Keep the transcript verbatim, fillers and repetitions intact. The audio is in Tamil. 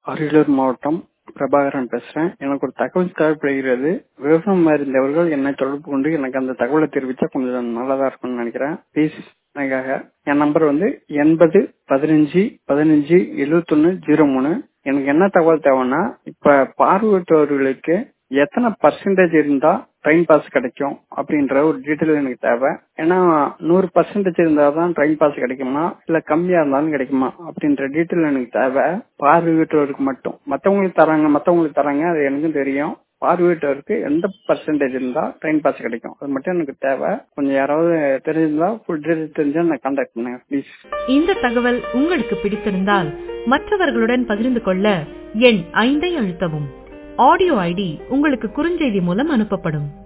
அரியலூர் மாவட்டம் பிரபாகரன் பேசுறேன். எனக்கு ஒரு தகவல் தேவைப்படுகிறது. விவசாயம் அறிந்தவர்கள் என்னை தொடர்பு கொண்டு எனக்கு அந்த தகவலை தெரிவித்தா கொஞ்சம் நல்லதா இருக்கும்னு நினைக்கிறேன். ப்ளீஸ் எனக்காக. என் நம்பர் வந்து எண்பது பதினஞ்சு பதினஞ்சு எழுபத்தி ஒன்னு ஜீரோ மூணு. எனக்கு என்ன தகவல் தேவைன்னா, இப்ப பார்வையற்றவர்களுக்கு எத்தனை பர்சன்டேஜ் இருந்தா ட்ரெயின் பாஸ் கிடைக்கும் அப்படின்ற ஒரு டீட்டெயில் எனக்கு தேவை. ஏன்னா நூறு பர்சன்டேஜ் இருந்தாதான் ட்ரெயின் பாஸ் கிடைக்குமா இல்ல கம்மியா இருந்தாலும் கிடைக்குமா அப்படின்ற டீட்டெயில் எனக்கு தேவை. பார்வையற்றவருக்கு மட்டும், மற்றவங்களுக்கு தராங்க மற்றவங்களுக்கு தராங்க அது எனக்கும் தெரியும். பார்வையற்றவருக்கு எந்த பர்சன்டேஜ் இருந்தா ட்ரெயின் பாஸ் கிடைக்கும் அது மட்டும் எனக்கு தேவை. கொஞ்சம் யாராவது தெரிஞ்சிருந்தா ஃபுல் டீட்டெயில் தெரிஞ்சா நான் கான்டாக்ட் பண்ணுங்க ப்ளீஸ். இந்த தகவல் உங்களுக்கு பிடித்திருந்தால் மற்றவர்களுடன் பகிர்ந்து கொள்ள எண் ஐந்தை அழுத்தவும். ஆடியோ ஐடி உங்களுக்கு குறுஞ்செய்தி மூலம் அனுப்பப்படும்.